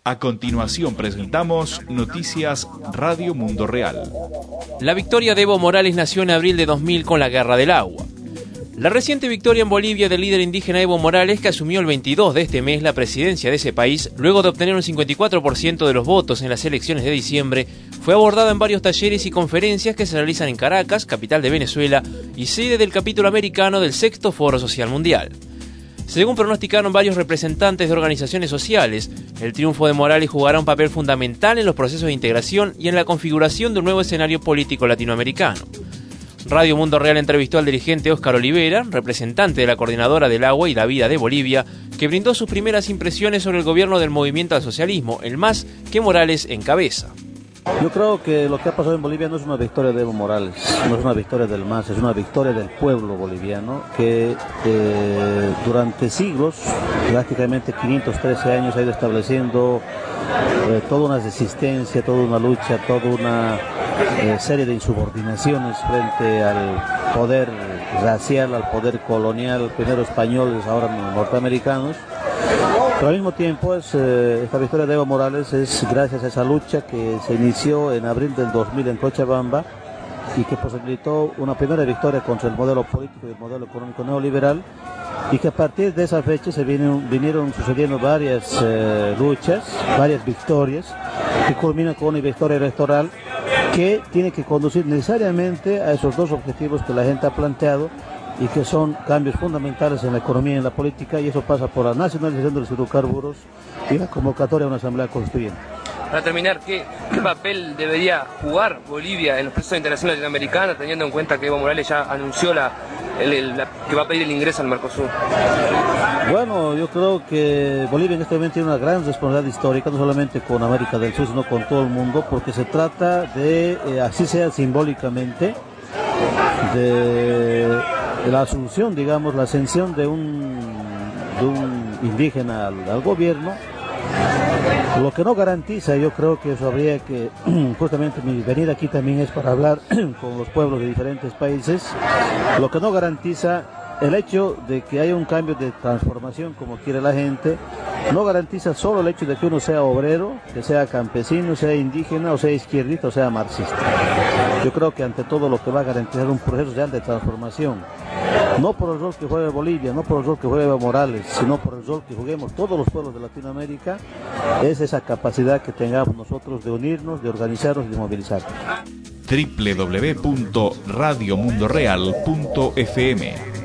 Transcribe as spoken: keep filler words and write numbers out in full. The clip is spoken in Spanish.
A continuación presentamos Noticias Radio Mundo Real. La victoria de Evo Morales nació en abril de dos mil con la Guerra del Agua. La reciente victoria en Bolivia del líder indígena Evo Morales, que asumió el veintidós de este mes la presidencia de ese país, luego de obtener un cincuenta y cuatro por ciento de los votos en las elecciones de diciembre, fue abordada en varios talleres y conferencias que se realizan en Caracas, capital de Venezuela, y sede del capítulo americano del Sexto Foro Social Mundial. Según pronosticaron varios representantes de organizaciones sociales, el triunfo de Morales jugará un papel fundamental en los procesos de integración y en la configuración de un nuevo escenario político latinoamericano. Radio Mundo Real entrevistó al dirigente Óscar Olivera, representante de la Coordinadora del Agua y la Vida de Bolivia, que brindó sus primeras impresiones sobre el gobierno del Movimiento al Socialismo, el M A S, que Morales encabeza. Yo creo que lo que ha pasado en Bolivia no es una victoria de Evo Morales, no es una victoria del M A S, es una victoria del pueblo boliviano que eh, durante siglos, prácticamente quinientos trece años, ha ido estableciendo eh, toda una resistencia, toda una lucha, toda una eh, serie de insubordinaciones frente al poder racial, al poder colonial, primero españoles, ahora norteamericanos. Pero al mismo tiempo, es, eh, esta victoria de Evo Morales es gracias a esa lucha que se inició en abril del dos mil en Cochabamba y que posibilitó una primera victoria contra el modelo político y el modelo económico neoliberal, y que a partir de esa fecha se vinieron, vinieron sucediendo varias eh, luchas, varias victorias, que culminan con una victoria electoral que tiene que conducir necesariamente a esos dos objetivos que la gente ha planteado, y que son cambios fundamentales en la economía y en la política, y eso pasa por la nacionalización de los hidrocarburos y la convocatoria a una asamblea constituyente. Para terminar, ¿qué, qué papel debería jugar Bolivia en los procesos de integración latinoamericana, teniendo en cuenta que Evo Morales ya anunció la, el, el, la, que va a pedir el ingreso al Mercosur? Bueno, yo creo que Bolivia en este momento tiene una gran responsabilidad histórica, no solamente con América del Sur, sino con todo el mundo, porque se trata de, eh, así sea simbólicamente, de la asunción, digamos, la ascensión de un, de un indígena al, al gobierno, lo que no garantiza, yo creo que eso habría que, justamente mi venida aquí también es para hablar con los pueblos de diferentes países, lo que no garantiza el hecho de que haya un cambio de transformación como quiere la gente, no garantiza solo el hecho de que uno sea obrero, que sea campesino, sea indígena, o sea izquierdista, o sea marxista. Yo creo que ante todo lo que va a garantizar un proceso real de transformación, no por el rol que juega Bolivia, no por el rol que juega Evo Morales, sino por el rol que juguemos todos los pueblos de Latinoamérica, es esa capacidad que tengamos nosotros de unirnos, de organizarnos y de movilizarnos. doble u doble u doble u punto radio mundo real punto f m